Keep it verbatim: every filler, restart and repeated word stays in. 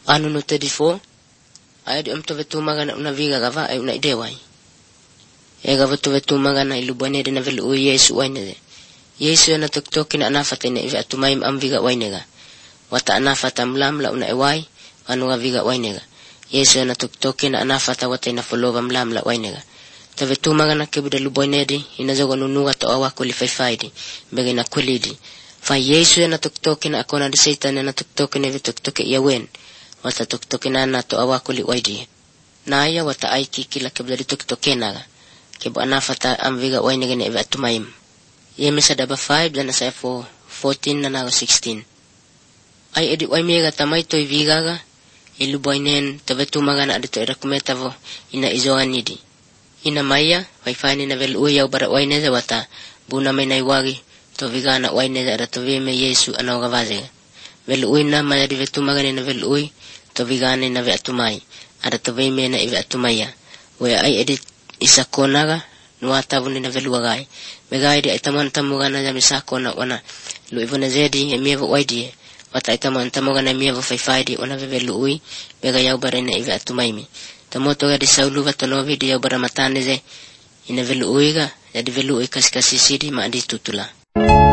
Anu no thirty-four. Ay di amto vetumaga na una viga gava ay una ideway. E gava to vetumaga na ilubane de na velu Yesu wainede. Yesu na tuktokin anafata na iva tumaim am viga wainega. Wata anafata mlamla una eway anu viga wainega. Yesu na tuktokin anafata wata na folova mlamla wainega. Ta vetumaga na kebuda lubonedi inazoga nunuga to awa kulifaifaidi mbege na kulidi. Fa Yesu na tuktokin akona de Satan na tuktokin na tuktoke yawen. Wata tuktokin na to awa kuli waidi. Naya wata aiki kila kebuda tuktokenaga. Kebu anafata am viga wainega na iva tumaim. Yemesa daba five dan sa four fourteen na nago sixteen. Ay edi way mega tamay toy vigaga iluboinen tavetumaga na adito irakumetavo ina izoanidi. Ina maya way fani na vel uyaw bara waineza wata buna may naiwagi to vigana waineza arato vime Yesu anaw gavaze. Vel uy na maya di vetumaga na vel uy to vigana na ve atumay arato vime na ive atumaya. Way ay edi isakonaga nuata vuni na vel wagay. Megay di ay taman tamuga na jami sako na wana luivo na zedi e mievo waidi wata ay taman tamuga na mievo fayfaydi wana veve luui bega yaw bara na ive atumaymi tamoto ga di saulu ga tonovi di yaw bara matane ze ina velu uiga jadi velu uikas kasisidi ma di tutula.